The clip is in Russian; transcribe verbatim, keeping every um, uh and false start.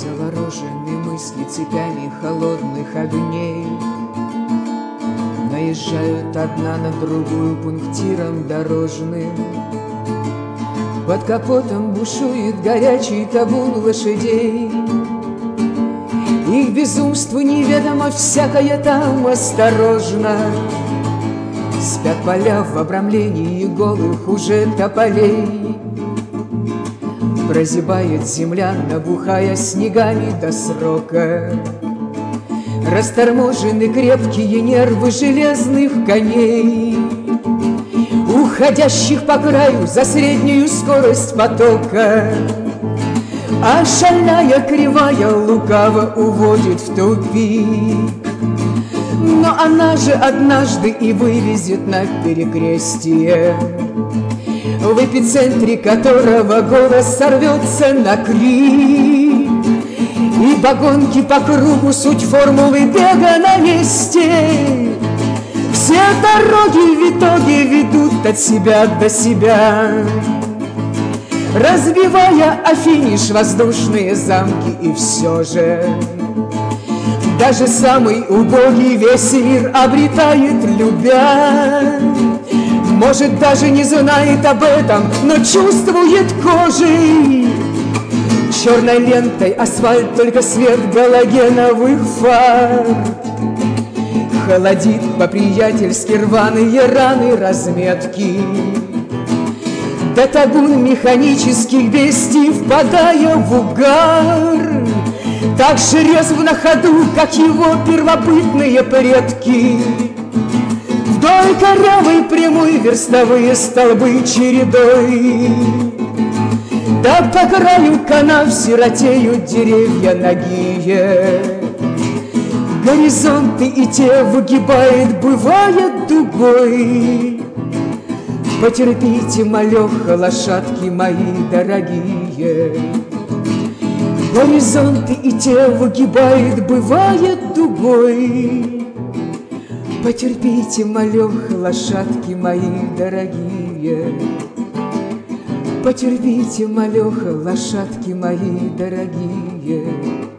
Заворожены мысли цепями холодных огней, наезжают одна на другую пунктиром дорожным. Под капотом бушует горячий табун лошадей. Их безумству неведомо всякое там осторожно. Спят поля в обрамлении голых уже тополей. Прозябает земля, набухая снегами до срока. Расторможены крепкие нервы железных коней, уходящих по краю за среднюю скорость потока. А шальная кривая лукаво уводит в тупик. Но она же однажды и вывезет на перекрестие, в эпицентре которого голос сорвется на крик. Ибо гонки по кругу суть формулы бега на месте. Все дороги в итоге ведут от себя до себя, разбивая о финиш воздушные замки. И все же даже самый убогий весь мир обретает, любя. Может, даже не знает об этом, но чувствует кожей. Черной лентой асфальт, только свет галогеновых фар холодит по-приятельски рваные раны разметки. Да табун механических бестий, впадая в угар, так же резв на ходу, как его первобытные предки. Вдоль корявой прямой верстовые столбы чередой, да по краю канав сиротеют деревья нагие. Горизонты и те выгибает, бывает, дугой. Потерпите, малеха, лошадки мои дорогие. Горизонты и те выгибает, бывает, дугой. Потерпите, малеха, лошадки мои дорогие. Потерпите, малеха, лошадки мои дорогие.